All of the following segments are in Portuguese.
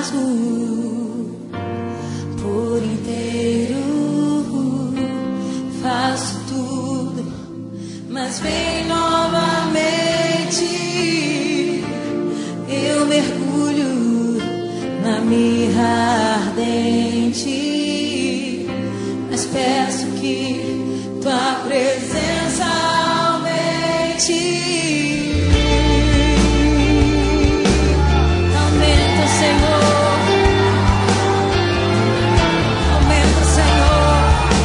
rasgo por inteiro. Faço tudo, mas vem novamente. Eu mergulho na mirra ardente, mas peço que tua presença aumente. Aumenta, Senhor. Aumenta, Senhor.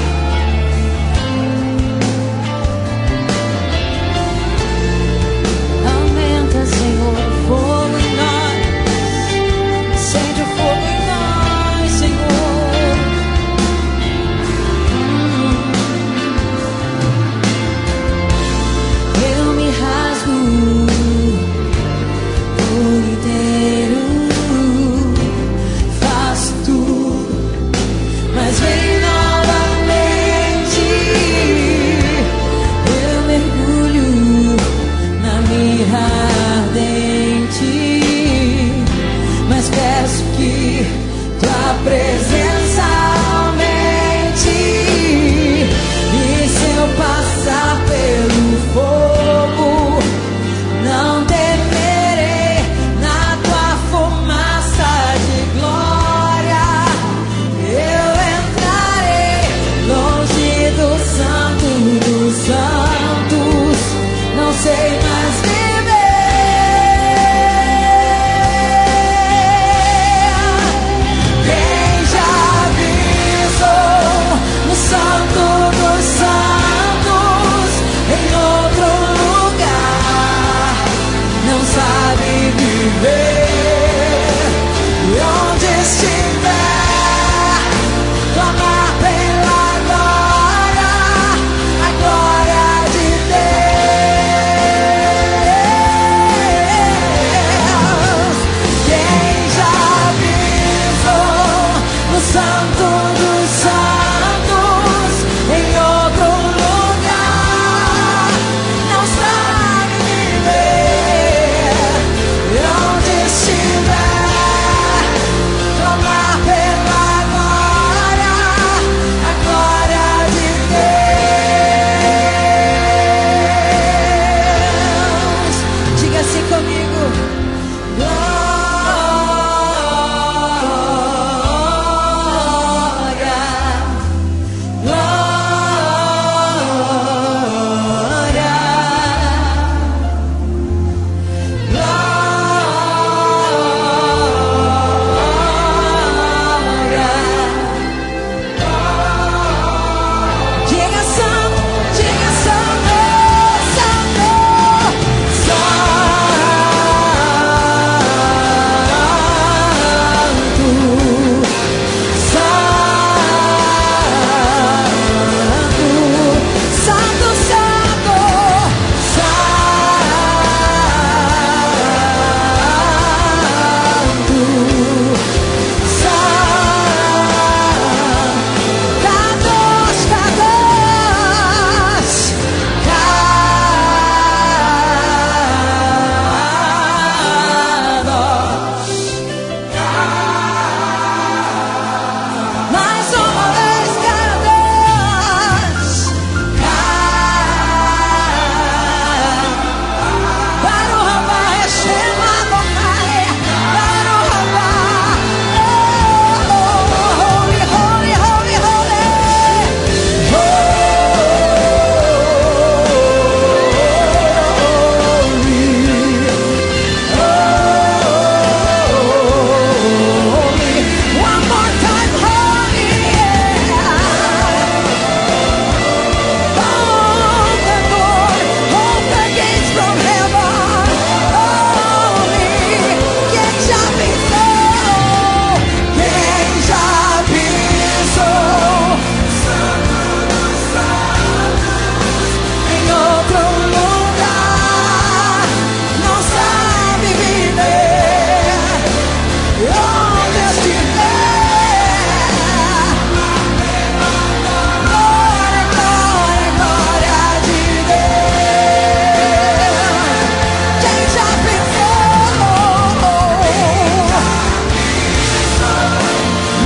Aumenta, Senhor, o fogo em nós. Acende o fogo em nós, Senhor. Eu me rasgo por inteiro. Faço tudo, mas vem novamente. Eu mergulho na mirra ardente, mas peço que tua presença aumente. E se eu passar pelo fogo, não temerei. Na tua fumaça de glória eu entrarei. Longe do santo dos santos, não sei mais viver. Quem já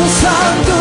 Santo,